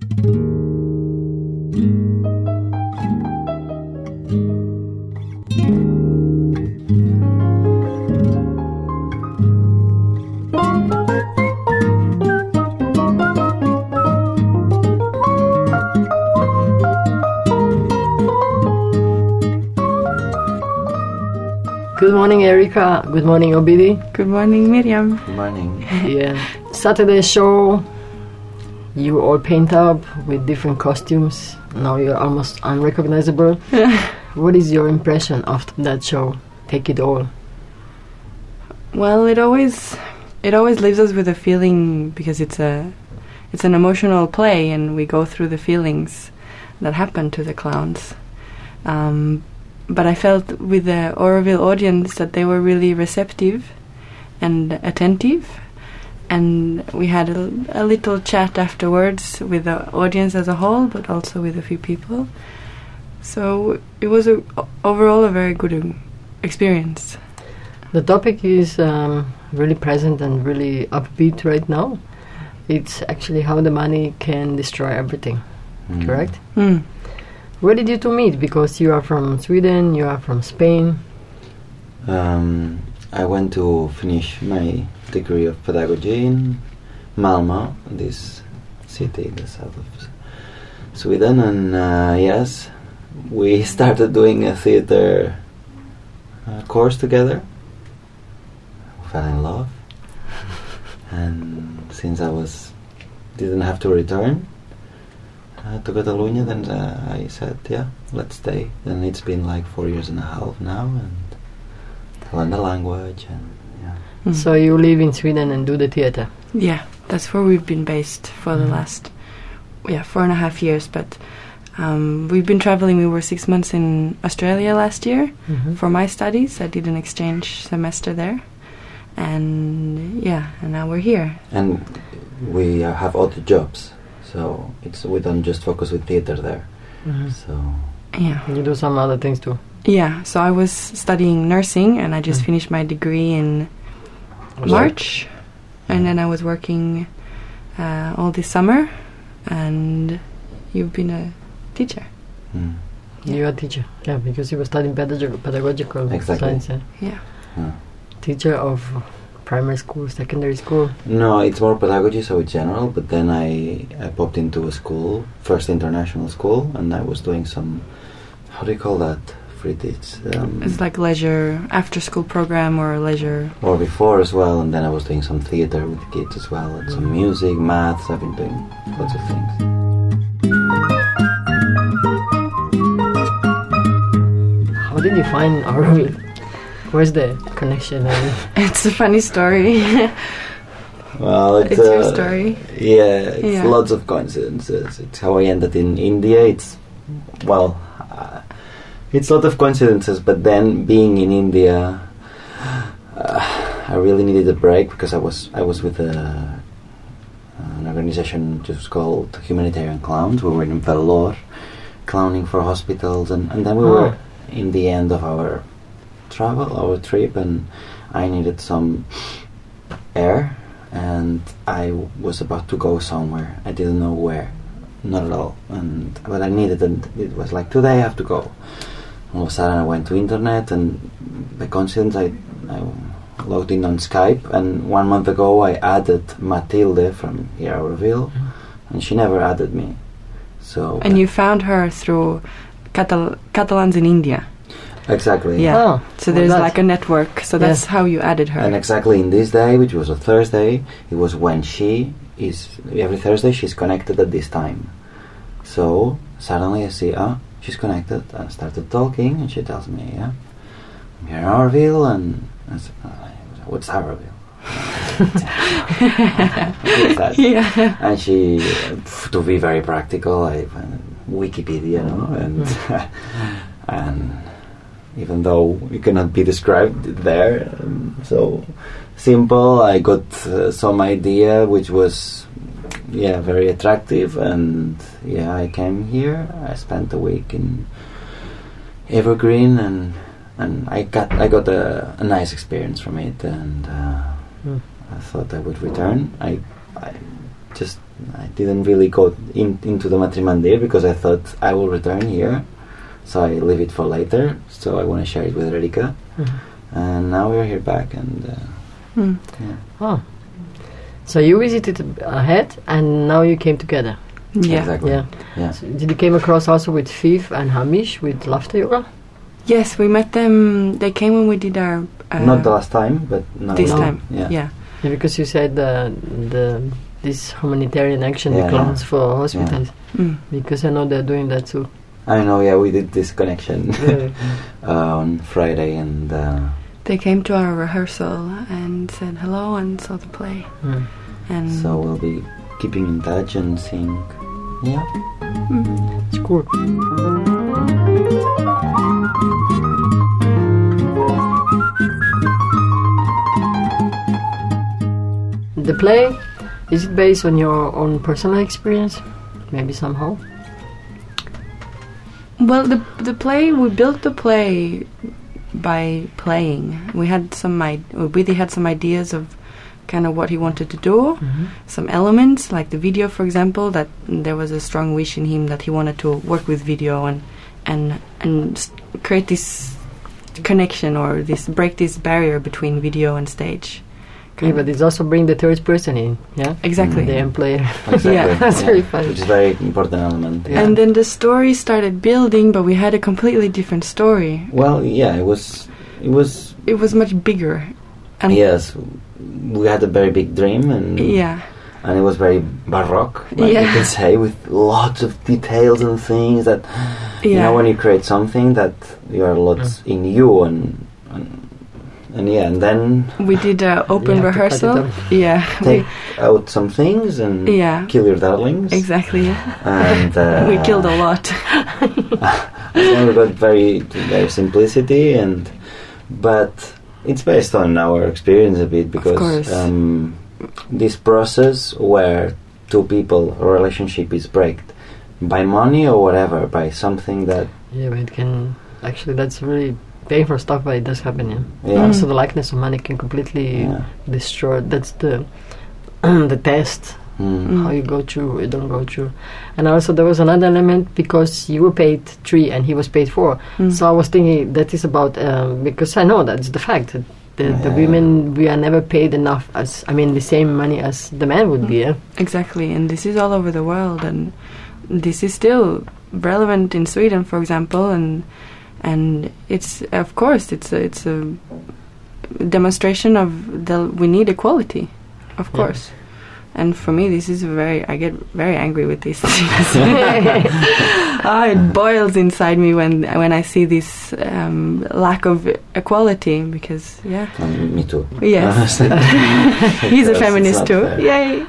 Good morning, Erika. Good morning, Obidi. Good morning, Miriam. Good morning. Yeah. Saturday show, you all paint up with different costumes. Now you're almost unrecognizable. What is your impression after that show? Take it all. Well, it always leaves us with a feeling, because it's an emotional play, and we go through the feelings that happen to the clowns. But I felt with the Oroville audience that they were really receptive and attentive, and we had a little chat afterwards with the audience as a whole, but also with a few people. So it was overall a very good experience. The topic is really present and really upbeat right now. It's actually how the money can destroy everything, correct? Mm. Where did you two meet? Because you are from Sweden, you are from Spain. I went to finish my degree of pedagogy in Malmö, this city in the south of Sweden, and yes, we started doing a theater course together. We fell in love, and since didn't have to return to Catalonia, then I said, yeah, let's stay. Then it's been like 4 years and a half now, and I learned the language, and yeah. Mm. So you live in Sweden and do the theater? Yeah, that's where we've been based for the last 4.5 years. But we've been traveling. We were 6 months in Australia last year for my studies. I did an exchange semester there, and now we're here. And we have other jobs, so we don't just focus with theater there. So yeah, you do some other things too. Yeah, so I was studying nursing, and I just finished my degree in March, and then I was working all this summer, and you've been a teacher. Mm. Yeah. You're a teacher, yeah, because you were studying pedagogical Exactly. science. Yeah. Teacher of primary school, secondary school? No, it's more pedagogy, so it's general, but then I popped into a school, first international school, and I was doing some, how do you call that? It's like leisure, after school program or leisure. Or before as well, and then I was doing some theater with the kids as well, and some music, maths. I've been doing lots of things. How did you find Oroville? Where's the connection? It's a funny story. Well, it's your story. Yeah, it's lots of coincidences. It's how I ended in India. It's a lot of coincidences, but then being in India, I really needed a break, because I was with an organization just called Humanitarian Clowns. We were in Vellore, clowning for hospitals, and then we were in the end of our trip, and I needed some air, and I was about to go somewhere. I didn't know where, not at all, but I needed it. It was like, today I have to go. All of a sudden I went to internet, and by coincidence I logged in on Skype, and 1 month ago I added Matilde from here, Oroville, and she never added me. So. And you found her through Catalans in India. Exactly. Yeah. So there's like a network. So that's how you added her. And exactly in this day, which was a Thursday, it was when every Thursday she's connected at this time. So suddenly I see, she's connected, and I started talking, and she tells me, I'm here in Oroville, and I said, what's Oroville? What's that? Yeah. And she, to be very practical, I Wikipedia, and even though it cannot be described there, so simple, I got some idea which was very attractive, and I came here. I spent a week in Evergreen, and I got a nice experience from it, and I thought I would return. I just I didn't really go into the Matrimandir because I thought I will return here, so I leave it for later. So I want to share it with Erika, and now we're here back, and yeah. Oh, so you visited ahead, and now you came together. Yeah. Exactly. Yeah. Yeah. So did you came across also with Viv and Hamish with Laughter Yoga? Yes, we met them. They came when we did our. Not the last time, but now. This No. time. Yeah. Yeah. Yeah, because you said this humanitarian action, the Yeah, clowns for hospitals. Mm. Because I know they're doing that too. I know. Yeah, we did this connection Yeah. on Friday, and They came to our rehearsal and said hello and saw the play. Mm. And so we'll be keeping in touch and seeing. Yeah. It's cool. The play, is it based on your own personal experience? Maybe somehow? well, the play, we built the play by playing. We had Willie had some ideas of kind of what he wanted to do, some elements like the video, for example, that there was a strong wish in him that he wanted to work with video and create this connection or break this barrier between video and stage. Yeah, but it's also bring the third person in, yeah? Exactly. The end player. Exactly. Yeah, that's very funny. Which is a very important element. Yeah. And then the story started building, but we had a completely different story. Well, yeah, it was. It was much bigger. And Yes, we had a very big dream, and Yeah. and it was very baroque, like you Yeah. can say, with lots of details and things that you Yeah. know when you create something that you are lots in you and yeah, and then We did an open You have to cut it rehearsal. down. Yeah. take out some things and Yeah. kill your darlings. Exactly. And We killed a lot. and we got very simplicity, but it's based on our experience a bit because course. this process where two people a relationship is breaked by money or whatever, by something that Yeah, but it can... Actually, that's really painful stuff, but it does happen, yeah. Yeah. Also, the likeness of money can completely Yeah. destroy... That's the the test, mm, how you go through, you don't go through. And also, there was another element, because you were paid 3 and he was paid 4. Mm. So I was thinking that is about... because I know that's the fact. That the Yeah. women, we are never paid enough as... I mean, the same money as the man would be, yeah? Exactly. And this is all over the world, and this is still relevant in Sweden, for example, and it's, of course, it's a demonstration of we need equality, of Yeah. course. And for me, this is I get very angry with these things. It boils inside me when I see this lack of equality, because, yeah. me too. Yes. He's a Because feminist it's too. not fair. Yay.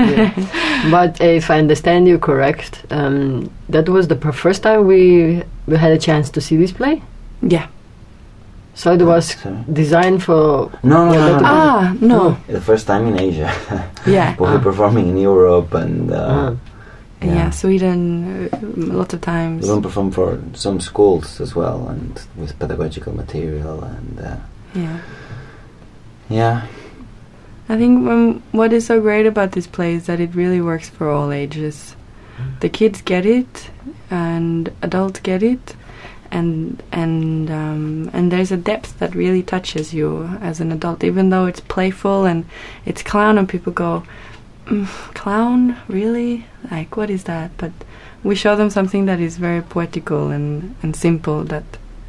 But if I understand you correct, that was the first time we had a chance to see this play? Yeah. So it was Sorry? designed for... No. No. The first time in Asia. Yeah. But we're performing in Europe and Yeah, Sweden, lots of times. we don't perform for some schools as well, and with pedagogical material and Yeah. yeah. I think what is so great about this play is that it really works for all ages. The kids get it, and adults get it, and there's a depth that really touches you as an adult, even though it's playful and it's clown, and people go, clown, really? Like, what is that? But we show them something that is very poetical and simple that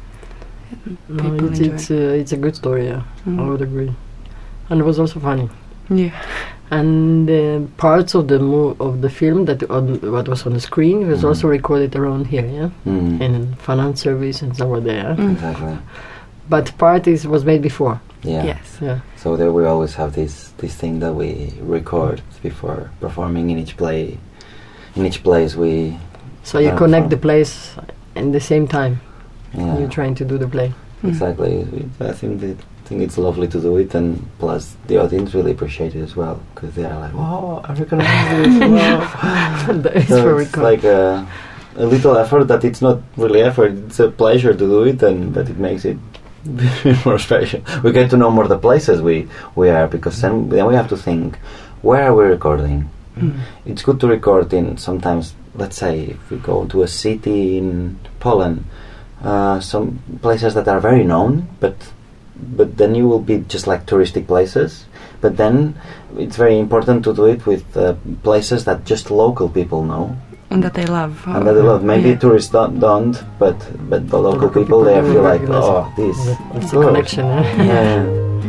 people enjoy. It's a good story, yeah. Mm. I would agree. And it was also funny. Yeah. And parts of the film that what was on the screen was also recorded around here, yeah, Mm. in finance service and somewhere there. Mm. Exactly. But part was made before. Yeah. Yes. Yeah. So there we always have this thing that we record before performing in each play. In each place we. So you connect the plays in the same time. Yeah. You're trying to do the play. Exactly. I think it's lovely to do it, and plus the audience really appreciate it as well, because they are like, "Oh, I recognize this." Wow. That is So very it's cool. like a little effort that it's not really effort. It's a pleasure to do it, and but it makes it more special. We get to know more the places we are, because then we have to think, where are we recording? It's good to record in sometimes, let's say, if we go to a city in Poland, some places that are very known, but then you will be just like touristic places. But then it's very important to do it with places that just local people know. And that they love. And that they love. Maybe tourists don't, but the local people, they feel like, oh, this. It's a connection. Yeah.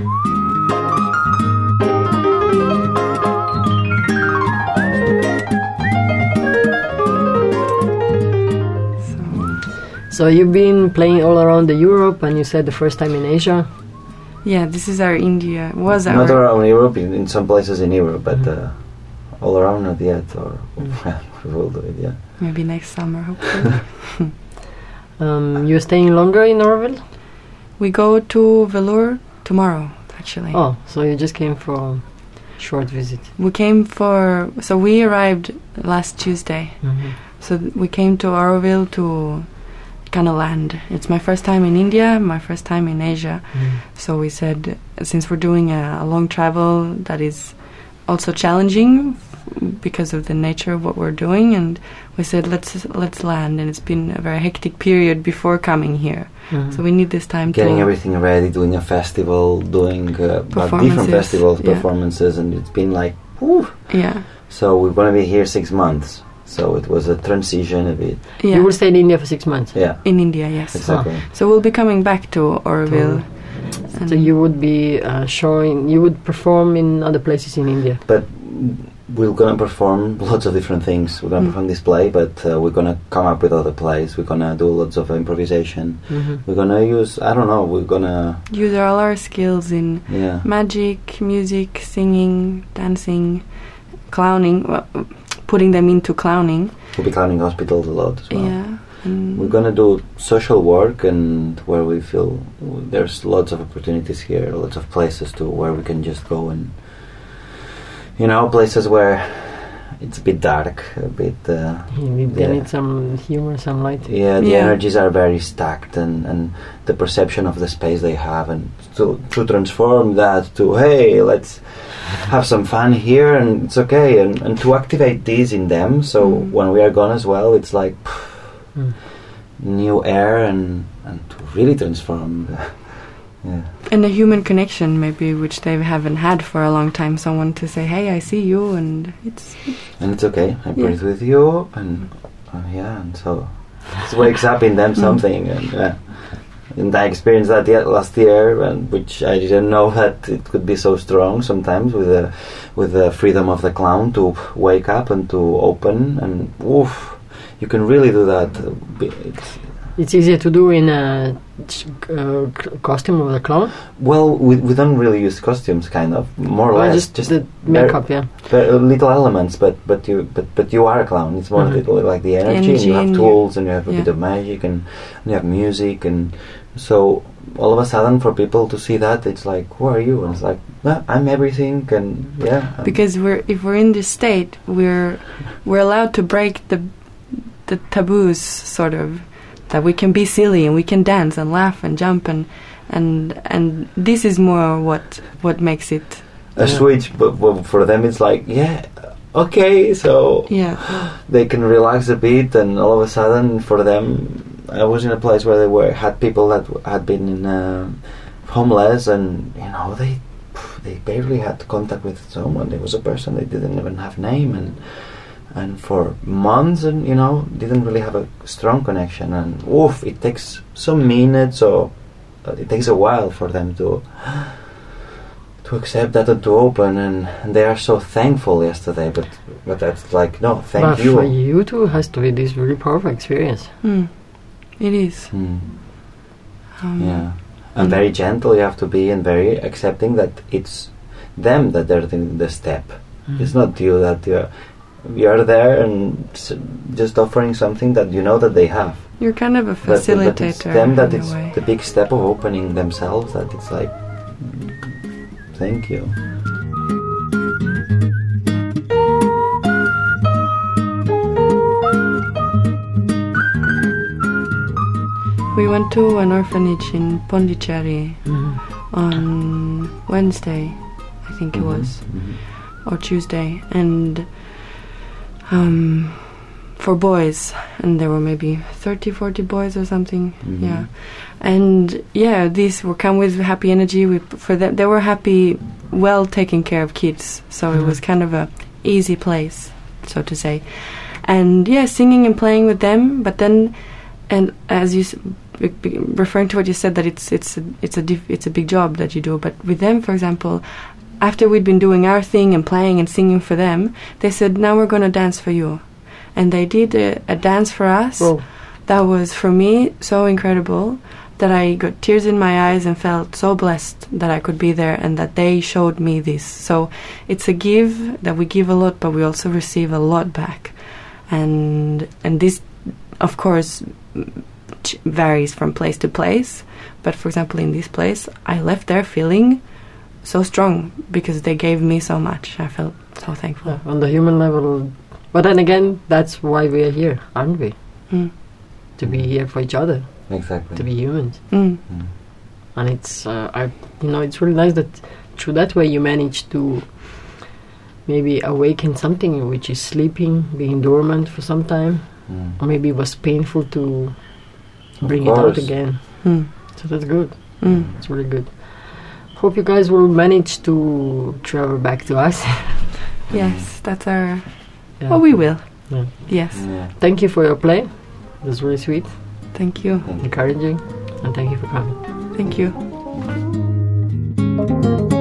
So you've been playing all around the Europe, and you said the first time in Asia. Yeah, this is our India. Not around Europe, in some places in Europe, but all around not yet. Or we will do it, yeah. Maybe next summer, hopefully. You're staying longer in Oroville? We go to Velour tomorrow, actually. Oh, so you just came for a short visit. We came so we arrived last Tuesday. So we came to Oroville to kind of land. It's my first time in India, my first time in Asia. So we said, since we're doing a long travel that is also challenging because of the nature of what we're doing, and we said let's land. And it's been a very hectic period before coming here. So we need this time getting to everything ready, doing a festival, doing different festivals, performances, and it's been like, whew. Yeah. So we're going to be here 6 months. So it was a transition a bit. Yeah. You will stay in India for 6 months? Yeah. In India, yes. Exactly. So we'll be coming back to Oroville. So you would be you would perform in other places in India? But we're going to perform lots of different things. We're going to perform this play, but we're going to come up with other plays. We're going to do lots of improvisation. We're going to use, we're going to use all our skills in magic, music, singing, dancing, clowning, putting them into clowning. We'll be clowning hospitals a lot as well. Yeah. We're going to do social work, and where we feel there's lots of opportunities here, lots of places where we can just go, and places where it's a bit dark, a bit. They need some humor, some light. Yeah, the energies are very stacked, and the perception of the space they have, and to transform that to, hey, let's have some fun here, and it's okay, and to activate these in them, so when we are gone as well, it's like new air, and to really transform. And a human connection, maybe, which they haven't had for a long time. Someone to say, "Hey, I see you," and it's okay. I breathe with you, and and so it wakes up in them something, and I experienced that last year, and which I didn't know that it could be so strong sometimes with the freedom of the clown to wake up and to open, and you can really do that. It's easier to do in a costume of the clown? Well, we don't really use costumes, kind of, more or less. Just the makeup, little elements, but you are a clown. It's more like the energy, and you have tools, and you have a bit of magic, and you have music, and so all of a sudden, for people to see that, it's like, who are you? And it's like, I'm everything, and because if we're in this state, we're allowed to break the taboos, sort of. That we can be silly, and we can dance and laugh and jump, and this is more what makes it a switch. But for them, it's like, okay, so they can relax a bit, and all of a sudden, for them, I was in a place where they had people that had been homeless, and they barely had contact with someone. There was a person they didn't even have name, and for months, and didn't really have a strong connection, and it takes some minutes, or it takes a while for them to accept that and to open, and they are so thankful yesterday, but that's like, no, thank you. But for you too, has to be this really powerful experience. It is. And very gentle you have to be, and very accepting that it's them that they're taking the step. It's not you that you're there and just offering something that you know that they have. You're kind of a facilitator. But it's them that it's the big step of opening themselves, that it's like, thank you. We went to an orphanage in Pondicherry on Wednesday, I think it was, or Tuesday, and for boys, and there were maybe 30, 40 boys or something. Mhm. Yeah, and yeah, these were come with happy energy. For them, they were happy, well taken care of kids. So it was kind of a easy place, so to say. And yeah, singing and playing with them. But then, and as you referring to what you said, that it's a big job that you do. But with them, for example, after we'd been doing our thing and playing and singing for them, they said, "Now we're going to dance for you." And they did a dance for us. Whoa. That was, for me, so incredible that I got tears in my eyes and felt so blessed that I could be there and that they showed me this. So it's a give, that we give a lot, but we also receive a lot back. And this, of course, varies from place to place. But for example, in this place, I left there feeling so strong because they gave me so much. I felt so thankful. Yeah, on the human level. But then again, that's why we are here, aren't we? Mm. To be here for each other, Exactly. to be humans. Mm. Mm. And it's, it's really nice that through that way you manage to maybe awaken something which is sleeping, being dormant for some time, Mm. or maybe it was painful to Of bring it out course. again. Mm. So that's good. Mm. It's really good. Hope you guys will manage to travel back to us. Yes, that's our... Yeah. Oh, we will. Yeah. Yes. Yeah. Thank you for your play. It was really sweet, Thank you. Thank you. encouraging, and thank you for coming. Thank you.